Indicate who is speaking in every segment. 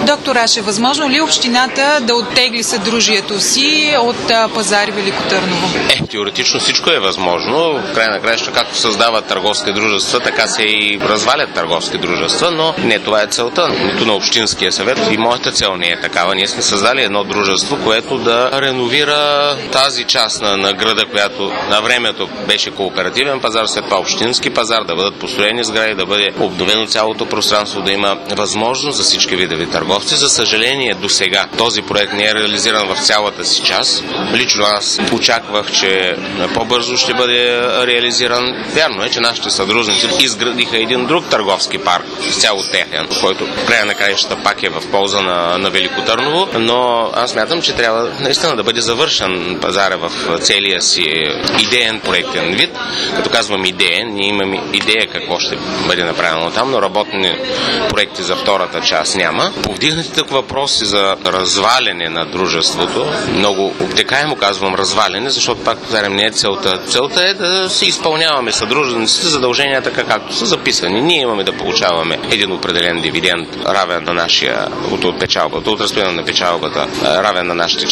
Speaker 1: Доктор Рашев, възможно ли общината да оттегли съдружието си от Пазари Велико Търново?
Speaker 2: Теоретично всичко е възможно. В край на краища, както създават търговски дружества, така се и развалят търговски дружества, но не това е целта. Нито на Общинския съвет и моята цел не е такава. Ние сме създали едно дружество, което да реновира тази част на града, която на времето беше кооперативен пазар, след това общински пазар, да бъдат построени сгради, да бъде обновено цялото пространство, да има възможност за всички видови търговци. За съжаление, до сега този проект не е реализиран в цялата си част. Лично аз очаквах, че по-бързо ще бъде реализиран. Вярно е, че нашите съдружници изградиха един друг търговски парк, с цяло техен, който в края на краищата пак е в полза на Велико Търново, но аз смятам, че трябва наистина да бъде завършен пазара в целия си идеен проектен вид. Като казвам идеен, ние имаме идея какво ще бъде направено там, но работни проекти за втората част няма. Повдигнати тук въпроси за разваляне на дружеството. Много обтекаемо казвам разваляне, защото пак повтарям, не е целта. Целта е да си изпълняваме съдружниците задължения така както са записани. Ние имаме да получаваме един определен дивиденд, равен на нашия от печалбата, от разпределение на печалбата, равен на нашите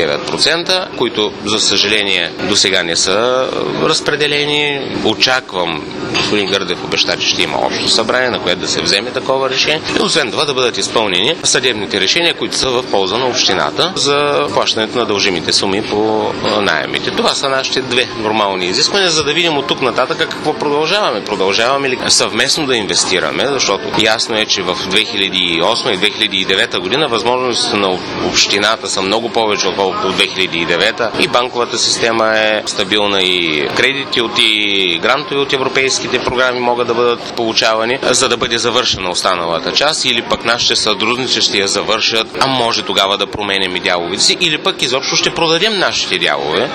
Speaker 2: 49%, които за съжаление до сега не са разпределени. Очаквам, господин Гърдев обеща, че ще има общо събрание, на което да се вземе такова решение. И освен това да бъдат изпълнени съдебните решения, които са в полза на общината за плащането на дължимите суми по наемите. Това са нашите две нормални изисквания, за да видим от тук нататък какво продължаваме. Продължаваме ли съвместно да инвестираме, защото ясно е, че в 2008 и 2009 година възможностите на общината са много повече отколкото от 2009 и банковата система е стабилна и кредити и грантове от европейските програми могат да бъдат получавани, за да бъде завършена останалата част, или пък нашите съдружници ще я завършат, а може тогава да променим и дяловете си, или пък изобщо ще продадем нашите дялове.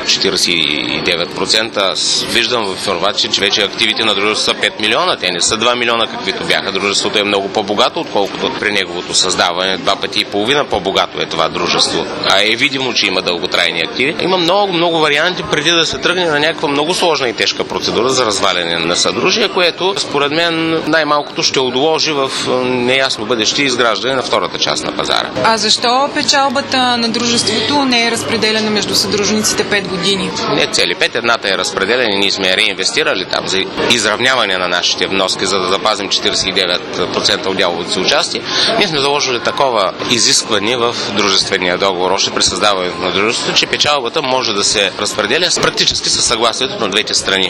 Speaker 2: 49%. Виждам в информация, че вече активите на дружеството са 5 милиона. Те не са 2 милиона, каквито бяха. Дружеството е много по-богато, отколкото при неговото създаване. 2,5 пъти по-богато е това дружество. А е видимо, че има дълготрайни активи. Има много варианти преди да се тръгне на някаква много сложна и тежка процедура за разваляне на съдружие, което според мен най-малкото ще отложи в неясно бъдеще изграждане на втората част на пазара.
Speaker 1: А защо печалбата на дружеството не е разпределена между съдружниците 5 години?
Speaker 2: Не цели 5, едната е разпределена и ние сме реинвестирали там за изравняване на нашите вноски, за да запазим 49% от дяловото си участие. Ние сме заложили такова изискване в дружествения договор, още при създаването на дружеството, че печалбата може да се разпределя практически със съгласието на двете страни.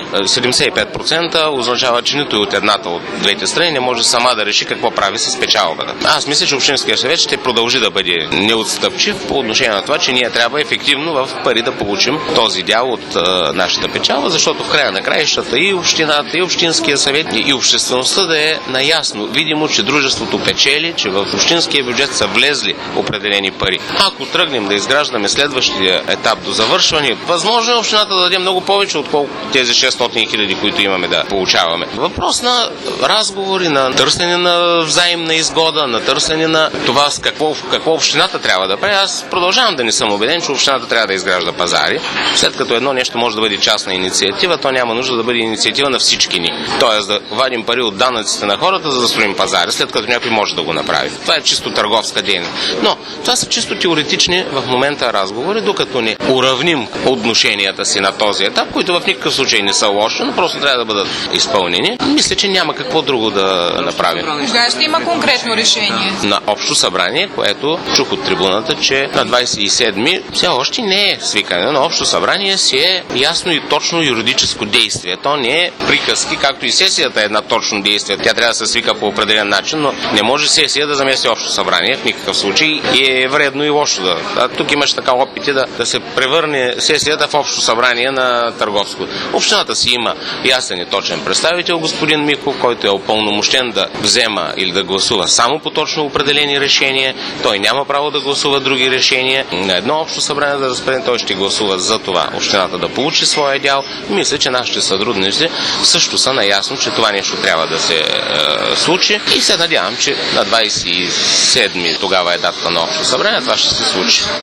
Speaker 2: 75% означава, че нито и от едната от двете страни не може сама да реши какво прави с печалбата. Аз мисля, че Общинския съвет ще продължи да бъде неотстъпчив по отношение на това, че ние трябва ефективно в пари да получим този дял от нашата печалба, защото в края на краищата и общината, и Общинския съвет, и обществеността да е наясно. Видимо, че дружеството печели, че в общинския бюджет са влезли определени пари. Ако тръгнем да изграждаме следващия етап до завършване, възможно е общината да даде много повече, отколкото тези 600 хиляди, които имаме да получаваме. Въпрос на разговори, на търсене на взаимна изгода, на търсене на това с какво общината трябва да прави. Аз продължавам да не съм убеден, че общината трябва да изгражда пазари. След като едно нещо може да бъде частна инициатива, то няма нужда да бъде инициатива на всички ни. Тоест да вадим пари от данъците на хората, за да строим пазари, след като някой може да го направи. Това е чисто търговска дейност. Но това са чисто теоретични в момента разговори, докато не уравним отношенията си на този етап, които в никакъв случай не са лоши, но просто трябва да бъдат изпълнени. Мисля, че няма какво друго да направим.
Speaker 1: Кога ще има конкретно решение?
Speaker 2: На общо събрание, което чух от трибуната, че на 27-ми все още не е свикане. На общо събрание си е ясно и точно юридическо действие. То не е приказки, както и сесията е една точно действие. Тя трябва да се свика по определен начин, но не може сесия да замести общо събрание в никакъв случай и е вредно и лошо да. Тук имаш така опити да се превърне сесията в общо събрание на търговско. Общината си има ясен и точен представител, господин Миков, който е упълномощен да взема или да гласува само по точно определени решения. Той няма право да гласува други решения. На едно общо събрание да разпределен, той ще гласува за това общината да получи своя дял. Мисля, че нашите сътрудници също са наясно, че това нещо трябва да се случи и се надявам, че на 27-ми тогава е дата на общо събрание, това ще се случи.